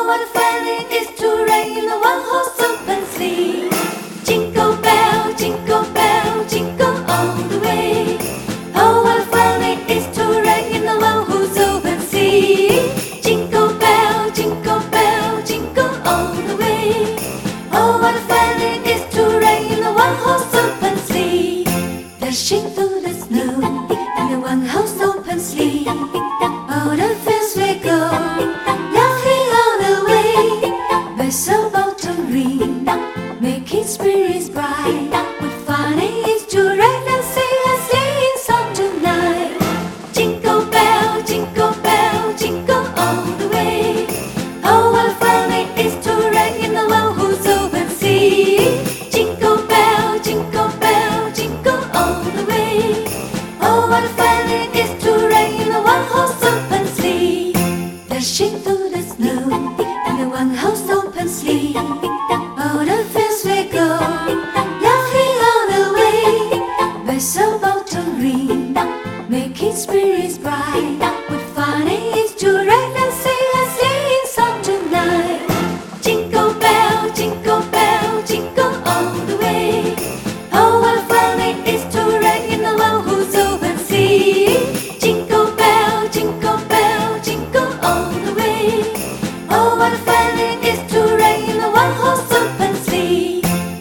Oh, what a fun it is to ride in a one-horse open sleigh. Jingle bell, jingle all the way. Oh, what a fun it is to ride in a one-horse open sleigh. Jingle bell, jingle all the way. Oh, what a fun it is to ride in a one-horse open sleigh. Dashing through the snow in a one-horse open sleigh. All the fields we go, laughing all the way. Bells of autumn ring, making spirits bright. What fun it is to ride and sing a sleighing song tonight. Jingle bell, jingle all the way. Oh, what fun it is to ride in a one-horse open sleigh. Jingle bell, jingle all the way. Oh, what fun it is to ride in a one-horse open sleigh. Dashing through the snow in a one-horse open sleigh. All the fields we go, laughing all the way. Bells of autumn ring, making spirits bright. What fun it is to ride and sing a sleighing song tonight. Jingle bell, jingle all the way. Oh, what fun it is to ride in a one-horse open sleigh. Jingle bell, jingle all the way. Oh, what fun it is to ride in a one-horse open sleigh.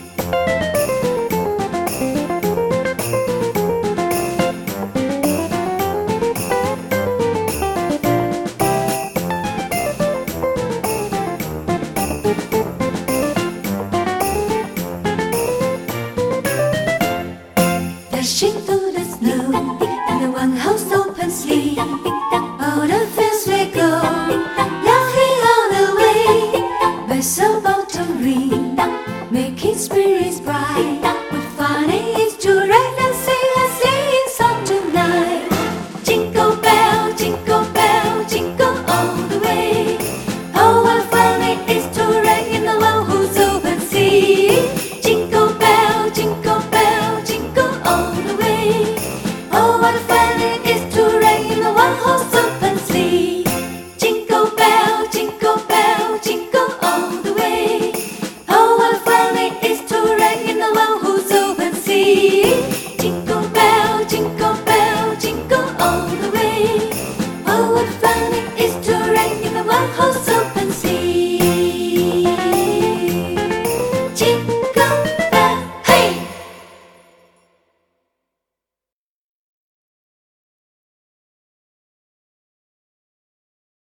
Dashing through the snow in a one-horse open sleigh. All the fields we go, laughing all the way. Bells of autumn ring, making spirits bright. What fun it is to ride and sing a sleighing song tonight. Jingle bell, jingle all the way. Oh, what fun it is to ride in a one-horse open sleigh. Jingle bell, jingle all the way. Oh, what fun it is to ride in a one-horse open sleigh. Jingle bell, jingle all the way. Oh, what fun it is to ride in a one-horse open sleigh. Jingle bell, jingle all the way. Oh, what fun it is to ride in a one-horse